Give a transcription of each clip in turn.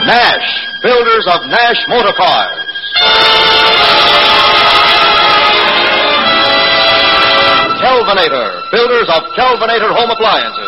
Nash, builders of Nash Motor Cars. Kelvinator, builders of Kelvinator Home Appliances.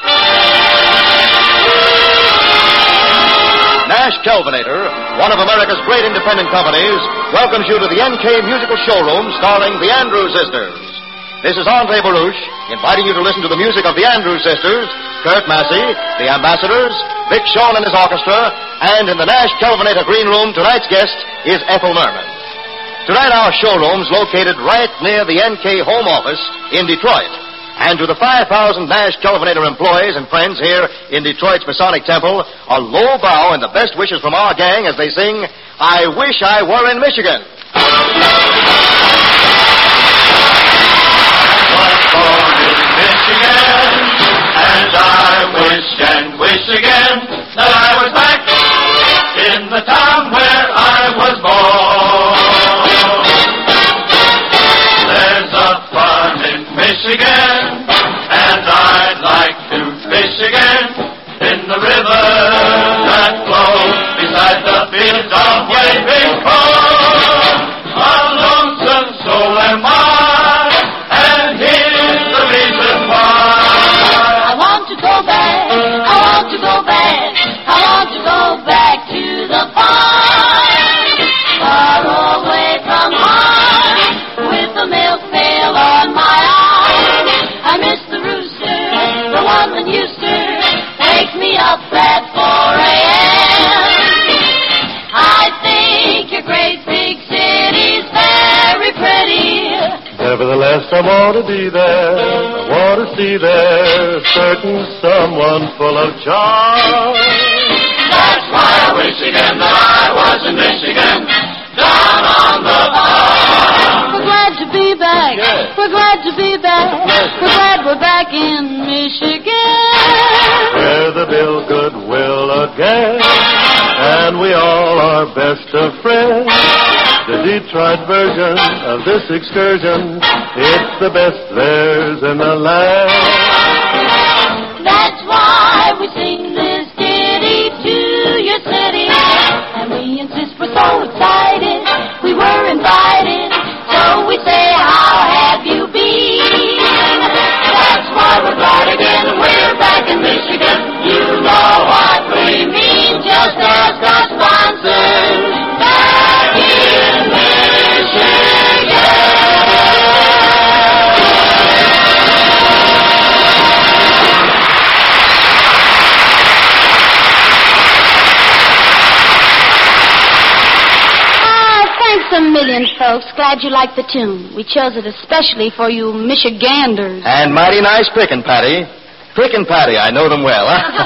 Nash Kelvinator, one of America's great independent companies, welcomes you to the NK Musical Showroom starring the Andrews Sisters. This is Andre Baruch, inviting you to listen to the music of the Andrews Sisters, Kurt Massey, the Ambassadors, Vic Shawn and his orchestra, and in the Nash Kelvinator Green Room, tonight's guest is Ethel Merman. Tonight, our showroom's located right near the NK home office in Detroit. And to the 5,000 Nash Kelvinator employees and friends here in Detroit's Masonic Temple, a low bow and the best wishes from our gang as they sing, I Wish I Were in Michigan. Michigan, and I wish and wish again that I was back in the town where I was born. There's a farm in Michigan, and I'd like to fish again in the river that flows beside the fields of waving corn. A lonesome soul am I, and here's the reason why. I want to go back, I want to go back, I want to go back to the farm, far away from home, with the milk pail on my arm. I miss the rooster, the one that used to wake me up at 4 a.m. I think your great big city's very pretty. Nevertheless, I want to be there. I want to see there a certain someone full of charm. That's why I wish again that I was in Michigan, down on the farm. We're glad to be back. Yes. We're glad to be back. Yes. We're glad we're back in Michigan. Where the bill goodwill again, and we all are best of friends. The Detroit version of this excursion, it's the best there's in the land. That's why we sing this ditty to your city. And we insist we're so excited. We were invited. So we say, how have you been? That's why we're glad again we're back in Michigan. You know what we mean. Just ask our sponsors. Back in Michigan. Thanks a million, folks. Glad you liked the tune. We chose it especially for you Michiganders. And mighty nice pickin', Patty. Prick and Patty, I know them well.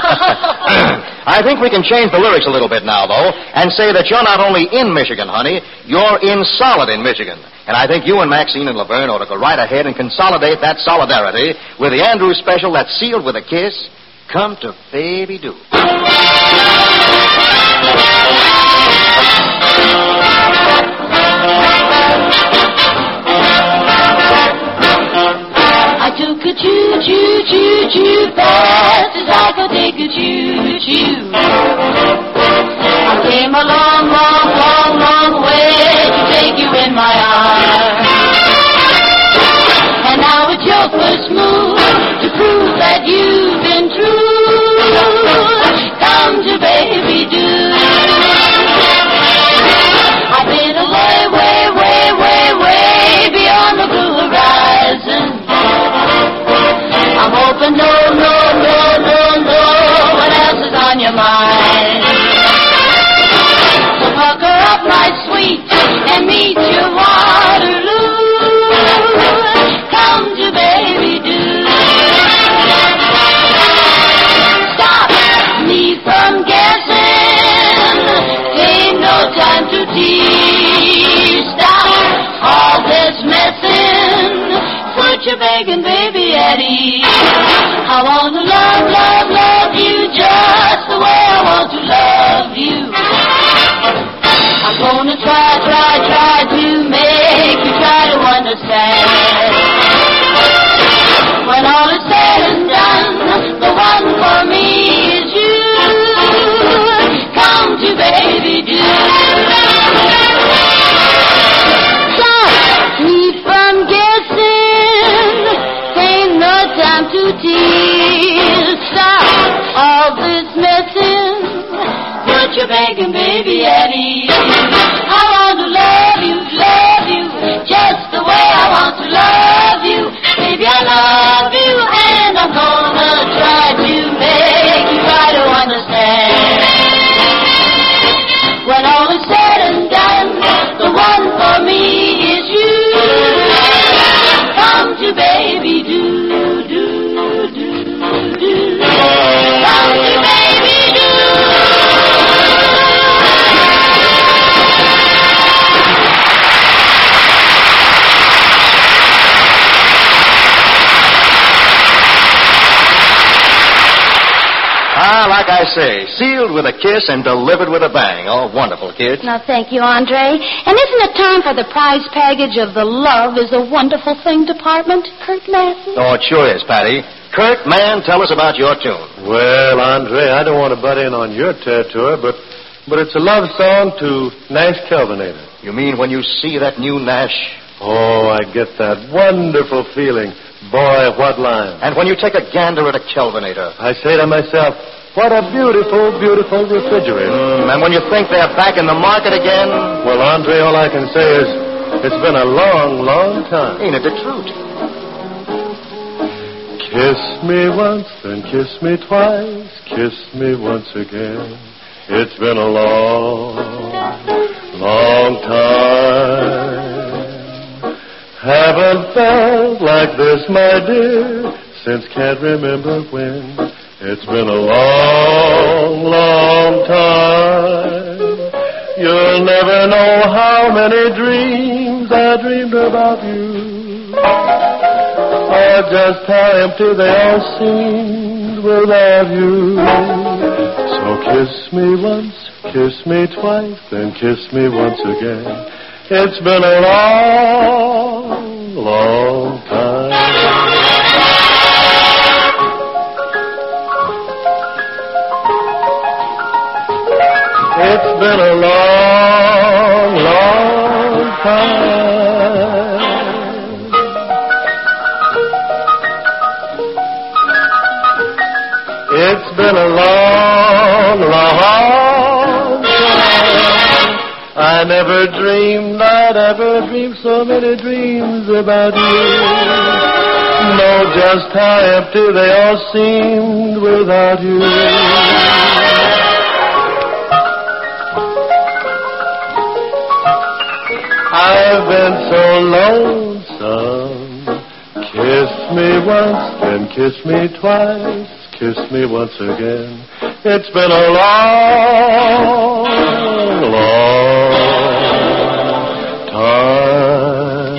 I think we can change the lyrics a little bit now, though, and say that you're not only in Michigan, honey, you're in solid in Michigan. And I think you and Maxine and Laverne ought to go right ahead and consolidate that solidarity with the Andrews special that's sealed with a kiss. Come to Baby Do. I took a choo-choo-choo-choo fast as I could take a choo-choo. I came a long, long, long, long way to take you in my arms. And now it's your first move to prove that you've been true. Come to Baby Do. I've been away, way, way, way, way beyond the blue horizon. I'm hoping no put your begging baby at ease. I want to love you, just the way I want to love you. Baby, I love you, and I'm gonna try to make you try to understand. When all is said and done, the one for me is you. Come to baby, do. Come to baby, do. Like I say, sealed with a kiss and delivered with a bang. Oh, wonderful, kids. No, thank you, Andre. And isn't it time for the prize package of the Love is a Wonderful Thing department, Kurt Massey? Oh, it sure is, Patty. Kurt, man, tell us about your tune. Well, Andre, I don't want to butt in on your territory, but it's a love song to Nash Kelvinator. You mean when you see that new Nash? Oh, I get that wonderful feeling. Boy, what line. And when you take a gander at a Kelvinator? I say to myself, what a beautiful, beautiful refrigerator. And when you think they're back in the market again? Well, Andre, all I can say is it's been a long, long time. Ain't it the truth? Kiss me once, then kiss me twice. Kiss me once again. It's been a long, long time. Haven't felt like this, my dear, since can't remember when. It's been a long, long time. You'll never know how many dreams I dreamed about you, or just how empty they all seemed without you. So kiss me once, kiss me twice, then kiss me once again. It's been a long, long time. It's been a long, long time. It's been a long, long time. I never dreamed I'd ever dream so many dreams about you. Know just how empty they all seemed without you. I've been so lonesome. Kiss me once, then kiss me twice. Kiss me once again. It's been a long, long time.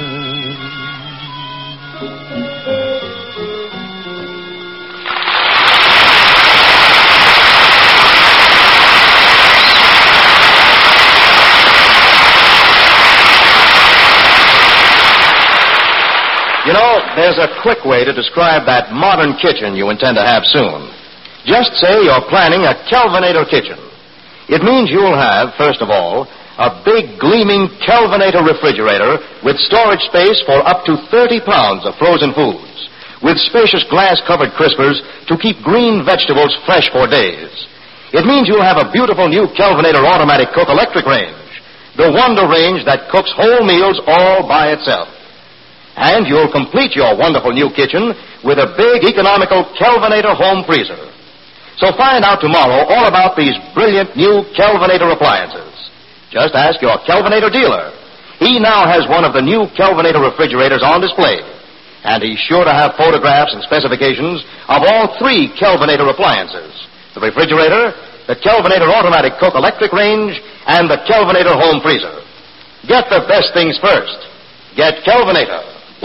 You know, there's a quick way to describe that modern kitchen you intend to have soon. Just say you're planning a Kelvinator kitchen. It means you'll have, first of all, a big, gleaming Kelvinator refrigerator with storage space for up to 30 pounds of frozen foods, with spacious glass-covered crispers to keep green vegetables fresh for days. It means you'll have a beautiful new Kelvinator automatic cook electric range, the wonder range that cooks whole meals all by itself. And you'll complete your wonderful new kitchen with a big, economical Kelvinator home freezer. So find out tomorrow all about these brilliant new Kelvinator appliances. Just ask your Kelvinator dealer. He now has one of the new Kelvinator refrigerators on display. And he's sure to have photographs and specifications of all three Kelvinator appliances: the refrigerator, the Kelvinator automatic cook electric range, and the Kelvinator home freezer. Get the best things first. Get Kelvinator.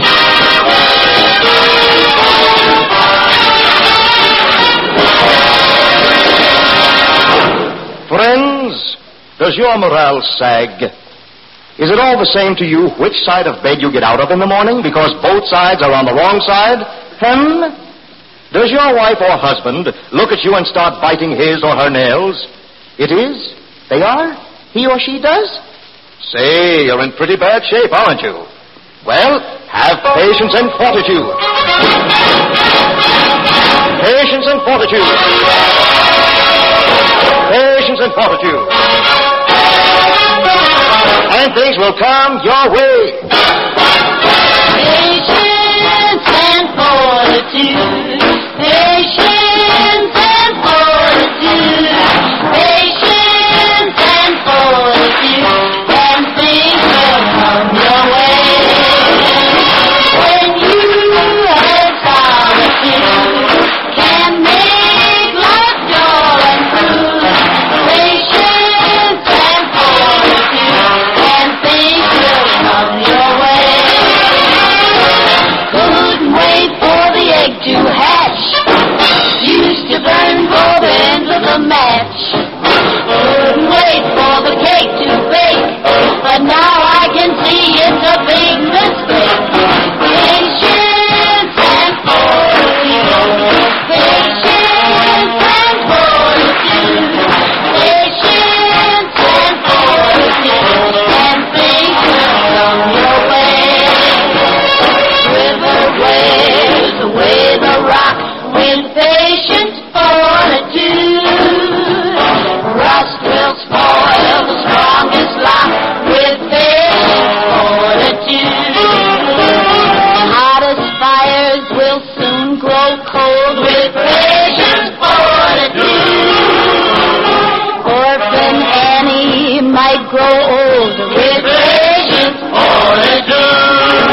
Friends, does your morale sag? Is it all the same to you which side of bed you get out of in the morning because both sides are on the wrong side? Does your wife or husband look at you and start biting his or her nails? It is? They are? He or she does? Say, you're in pretty bad shape, aren't you? Well, have patience and fortitude. Patience and fortitude. Patience and fortitude. And things will come your way. Patience and fortitude. Patience and fortitude. Patience and fortitude. And things will come your way. When you have solitude, can make life dull and cruel. Patience and fortitude. And things will come your way. Couldn't wait for the egg to hatch. Used to burn both ends of the match. Couldn't wait for the cake to bake. But now I can see it's a big mistake. Patience and fortitude. Patience and fortitude. Patience and fortitude. And things will come your way. River waves away the rock with patient fortitude. Rust will spoil the strongest lock with patient fortitude. Hottest fires will soon grow cold with patient fortitude. Orphan Annie might grow old with patient fortitude.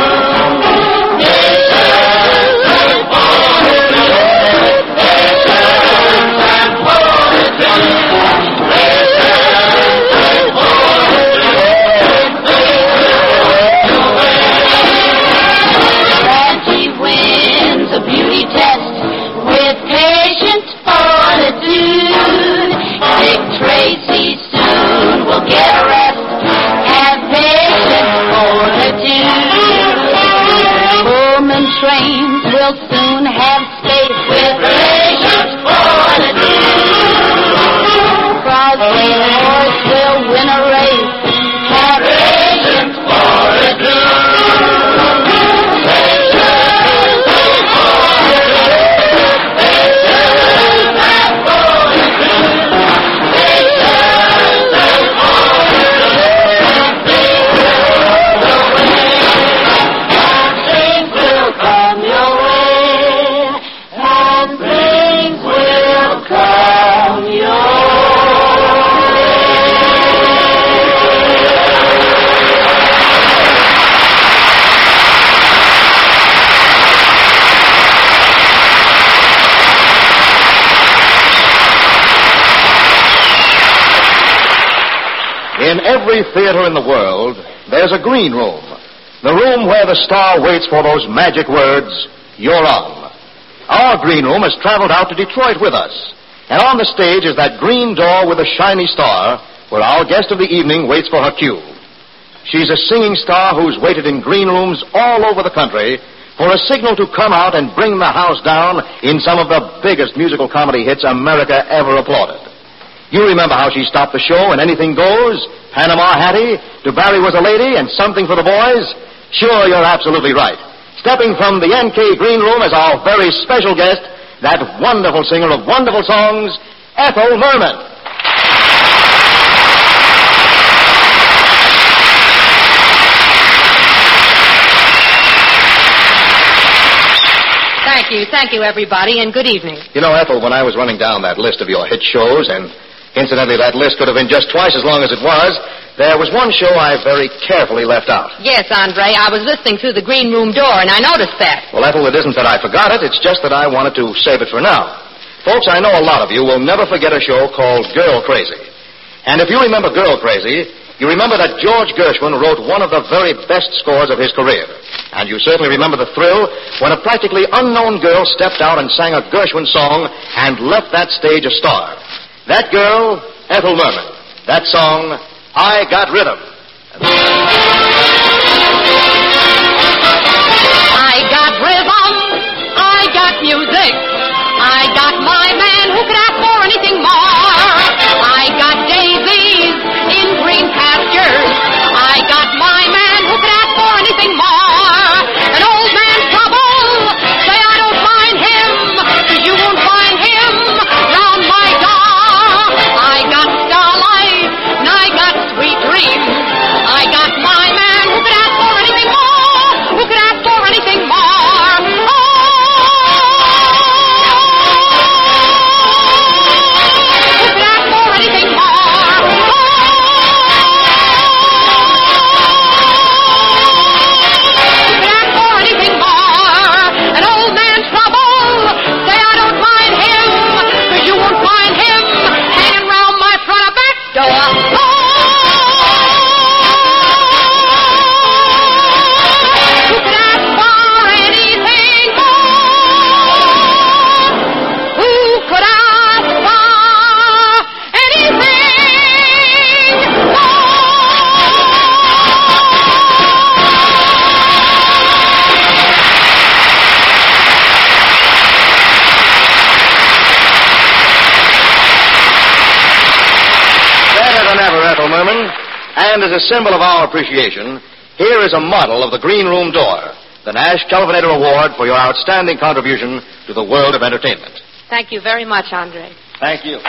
Francie wins a beauty test with patient fortitude. Dick Tracy soon will get a rest. Have patient fortitude. Pullman trains will soon have space with patient fortitude. Crosby's horse will win a race. Have patient fortitude. In every theater in the world, there's a green room. The room where the star waits for those magic words, "You're on." Our green room has traveled out to Detroit with us. And on the stage is that green door with a shiny star where our guest of the evening waits for her cue. She's a singing star who's waited in green rooms all over the country for a signal to come out and bring the house down in some of the biggest musical comedy hits America ever applauded. You remember how she stopped the show in Anything Goes, Panama Hattie, To Barry Was a Lady, and Something for the Boys? Sure, you're absolutely right. Stepping from the NK Green Room as our very special guest, that wonderful singer of wonderful songs, Ethel Merman. Thank you, everybody, and good evening. You know, Ethel, when I was running down that list of your hit shows, and incidentally, that list could have been just twice as long as it was, there was one show I very carefully left out. Yes, Andre, I was listening through the green room door, and I noticed that. Well, Ethel, it isn't that I forgot it. It's just that I wanted to save it for now. Folks, I know a lot of you will never forget a show called Girl Crazy. And if you remember Girl Crazy, you remember that George Gershwin wrote one of the very best scores of his career. And you certainly remember the thrill when a practically unknown girl stepped out and sang a Gershwin song and left that stage a star. That girl, Ethel Merman. That song, I Got Rhythm. I got rhythm, I got music, I got my man who could ask for anything more. I got daisies in green pastures, I got my man who could ask for anything more. An old man's trouble, say I don't find him, 'cause you won't find him round my door. I got stars. as a symbol of our appreciation, here is a model of the Green Room door, the Nash Kelvinator Award for your outstanding contribution to the world of entertainment. Thank you very much, Andre. Thank you.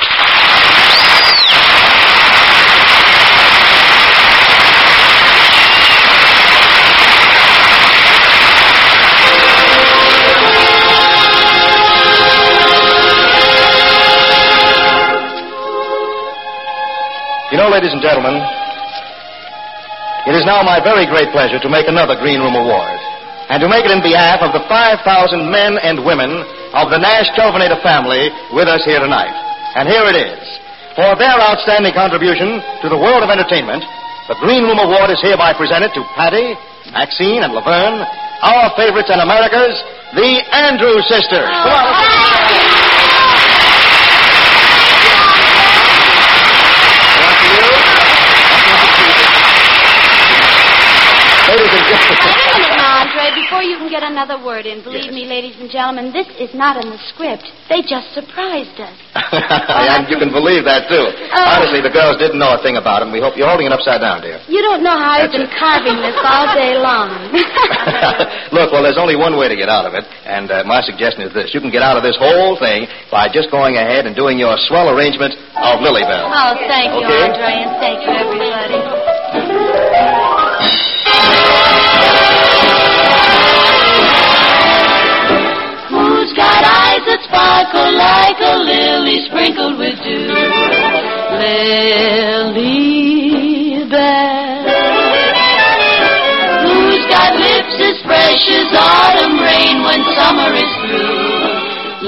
You know, ladies and gentlemen, it is now my very great pleasure to make another Green Room Award, and to make it in behalf of the 5,000 men and women of the Nash Kelvinator family with us here tonight. And here it is. For their outstanding contribution to the world of entertainment, the Green Room Award is hereby presented to Patty, Maxine, and Laverne, our favorites and America's, the Andrews Sisters. Come on, let's ladies and gentlemen. Wait a minute now, Andre, before you can get another word in. Believe me, ladies and gentlemen, this is not in the script. They just surprised us. And you can believe that, too. Honestly, the girls didn't know a thing about them. We hope you're holding it upside down, dear. You don't know how I've been carving this all day long. Look, well, there's only one way to get out of it, and my suggestion is this. You can get out of this whole thing by just going ahead and doing your swell arrangement of Lily Bell. Oh, thank you, Okay? Andre, and thank you, everybody. Who's got eyes that sparkle like a lily sprinkled with dew? Lily Bell. Who's got lips as fresh as autumn rain when summer is through?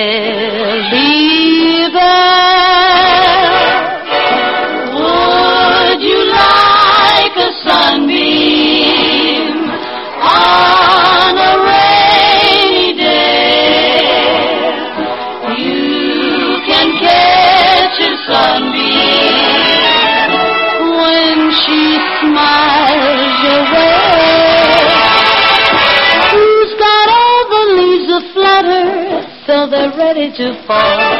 Lily Bell. Would you like a sunbeam on a rainy day? You can catch a sunbeam when she smiles your way. Who's got all the leaves aflutter so they're ready to fall?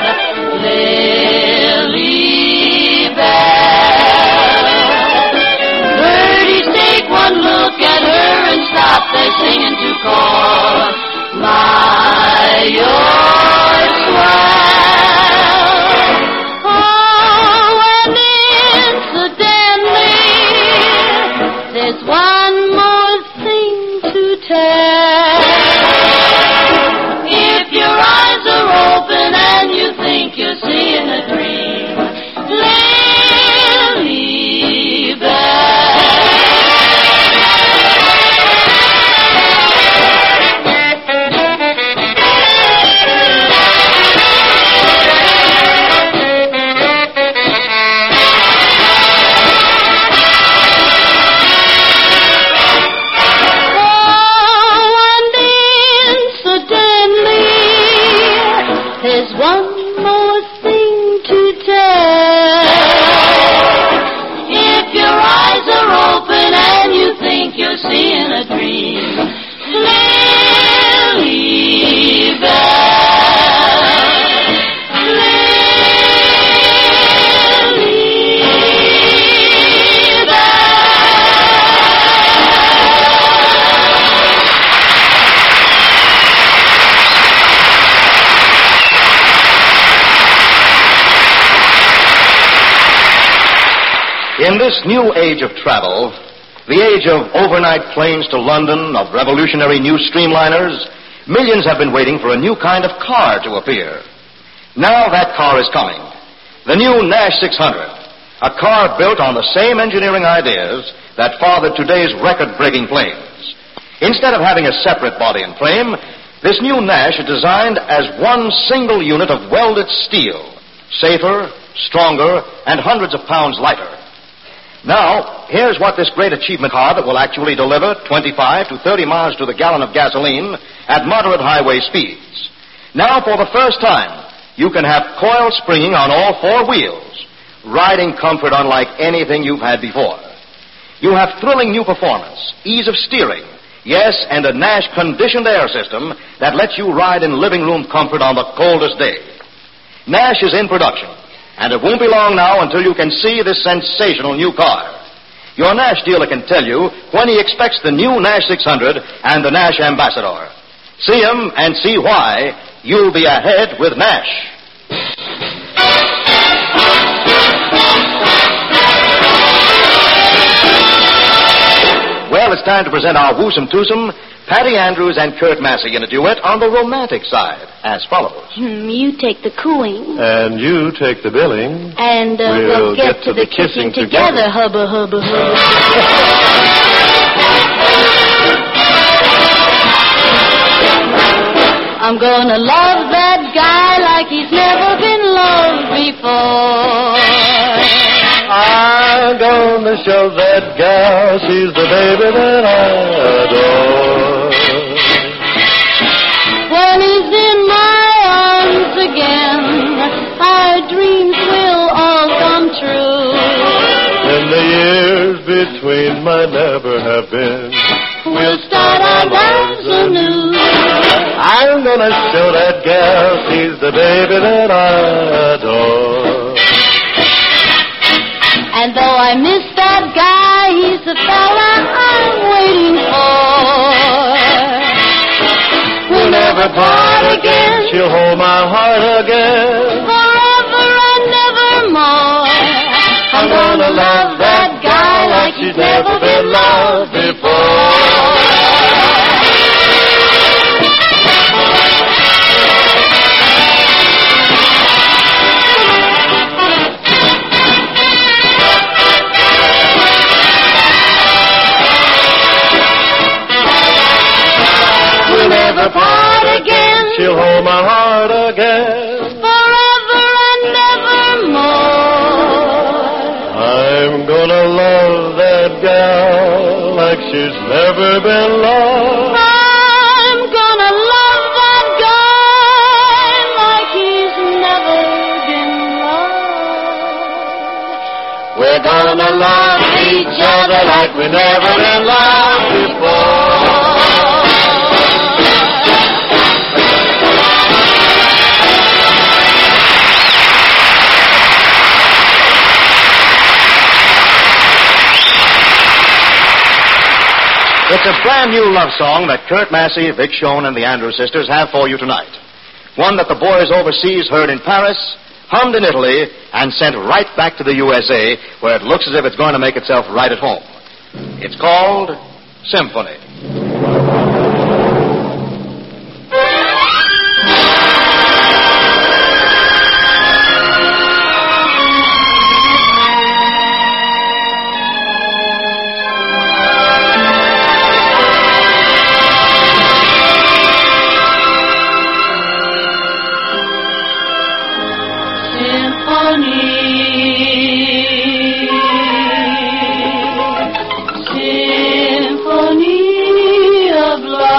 Lily Bell. Birdies take one look at her and stop their singing to call. My, you're swell. Oh, and incidentally, there's one more thing to tell. If your eyes are open and you think you're seeing a dream, Lily Bell. Seeing a dream, Lily Bell, Lily Bell. In this new age of travel, the age of overnight planes to London, of revolutionary new streamliners, millions have been waiting for a new kind of car to appear. Now that car is coming. The new Nash 600, a car built on the same engineering ideas that fathered today's record-breaking planes. Instead of having a separate body and frame, this new Nash is designed as one single unit of welded steel, safer, stronger, and hundreds of pounds lighter. Now, here's what this great achievement car that will actually deliver 25 to 30 miles to the gallon of gasoline at moderate highway speeds. Now, for the first time, you can have coil springing on all four wheels, riding comfort unlike anything you've had before. You have thrilling new performance, ease of steering, yes, and a Nash conditioned air system that lets you ride in living room comfort on the coldest day. Nash is in production. And it won't be long now until you can see this sensational new car. Your Nash dealer can tell you when he expects the new Nash 600 and the Nash Ambassador. See him and see why you'll be ahead with Nash. Well, it's time to present our woosome twosome, Patty Andrews and Kurt Massey in a duet on the romantic side, as follows. You take the cooing. And you take the billing. And we'll get to the kissing together, hubba, hubba, hubba. I'm gonna love that guy like he's never been loved before. I'm gonna show that gal she's the baby that I adore. When he's in my arms again, our dreams will all come true. When the years between might never have been, we'll start our lives anew. I'm gonna show that gal she's the baby that I adore. And though I miss that guy, he's the fella I'm waiting for. We'll never part again. She'll hold my heart again. Forever and nevermore. I'm gonna love that guy like he's never been loved before. Never part again. She'll hold my heart again. Forever and nevermore. I'm gonna love that gal like she's never been loved. I'm gonna love that guy like he's never been loved. We're gonna love each other like we never been loved before. It's a brand new love song that Kurt Massey, Vic Schoen, and the Andrews sisters have for you tonight. One that the boys overseas heard in Paris, hummed in Italy, and sent right back to the USA, where it looks as if it's going to make itself right at home. It's called Symphony. Symphony of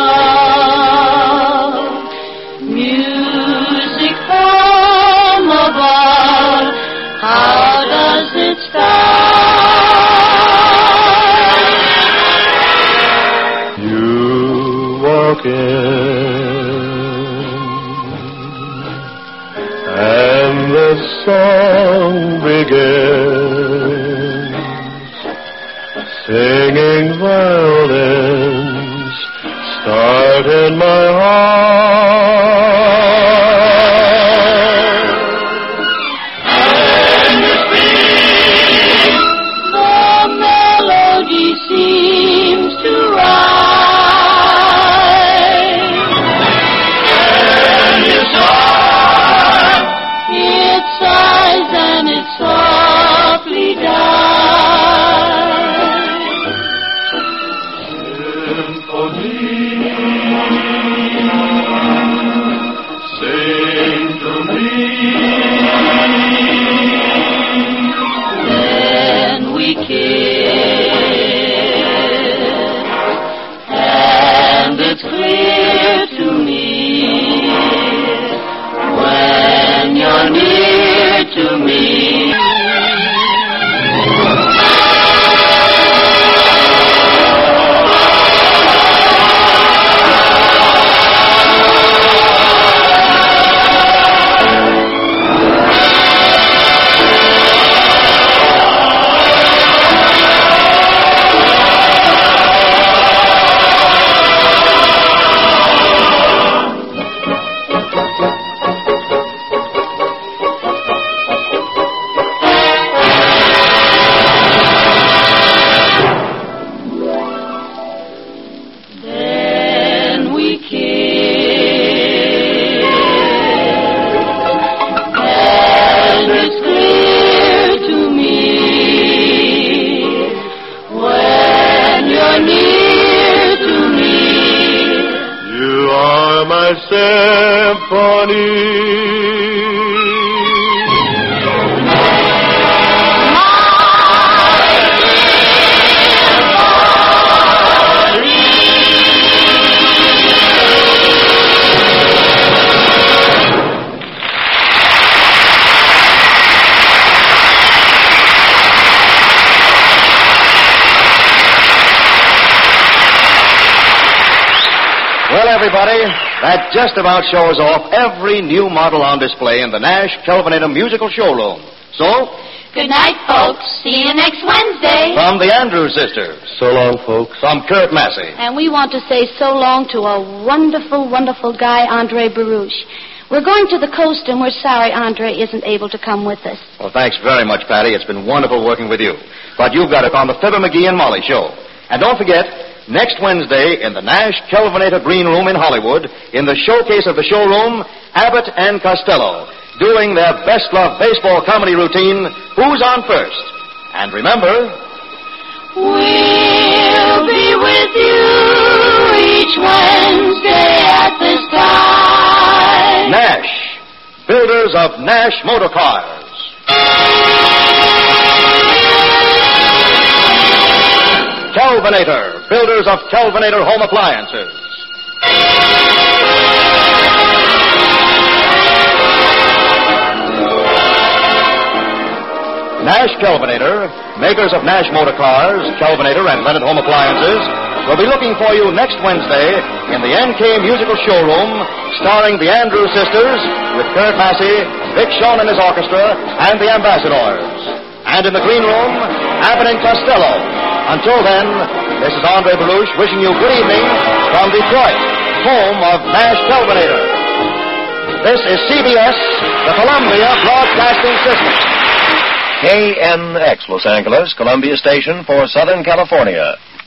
love, music from above. How does it start? You walk in, and the song begins, singing violins start in my heart. And you speak, the melody seems to rise. And you sigh, it sighs and it sighs. symphony. Well, everybody, that just about shows off every new model on display in the Nash Kelvinator Musical Showroom. So, Good night, folks. See you next Wednesday. from the Andrews Sisters, So long, folks. from Kurt Massey, And we want to say so long to a wonderful, wonderful guy, Andre Baruch. We're going to the coast, and we're sorry Andre isn't able to come with us. well, thanks very much, Patty. It's been wonderful working with you. But you've got it on the Fibber McGee and Molly show. And don't forget, next Wednesday in the Nash Kelvinator Green Room in Hollywood, in the showcase of the showroom, Abbott and Costello, doing their best-loved baseball comedy routine, Who's on First? And remember, We'll be with you each Wednesday at this time. Nash, builders of Nash Motor Cars. Kelvinator, builders of Kelvinator Home Appliances. Nash Kelvinator, makers of Nash Motor Cars, Kelvinator, and Leonard Home Appliances, will be looking for you next Wednesday in the NK Musical Showroom, starring the Andrews Sisters, with Kurt Massey, Vic Shawn and his orchestra, and the Ambassadors. And in the Green Room, Abbott and Costello. Until then, this is Andre Baruch wishing you good evening from Detroit, home of Nash Kelvinator. This is CBS, the Columbia Broadcasting System. KNX Los Angeles, Columbia Station for Southern California.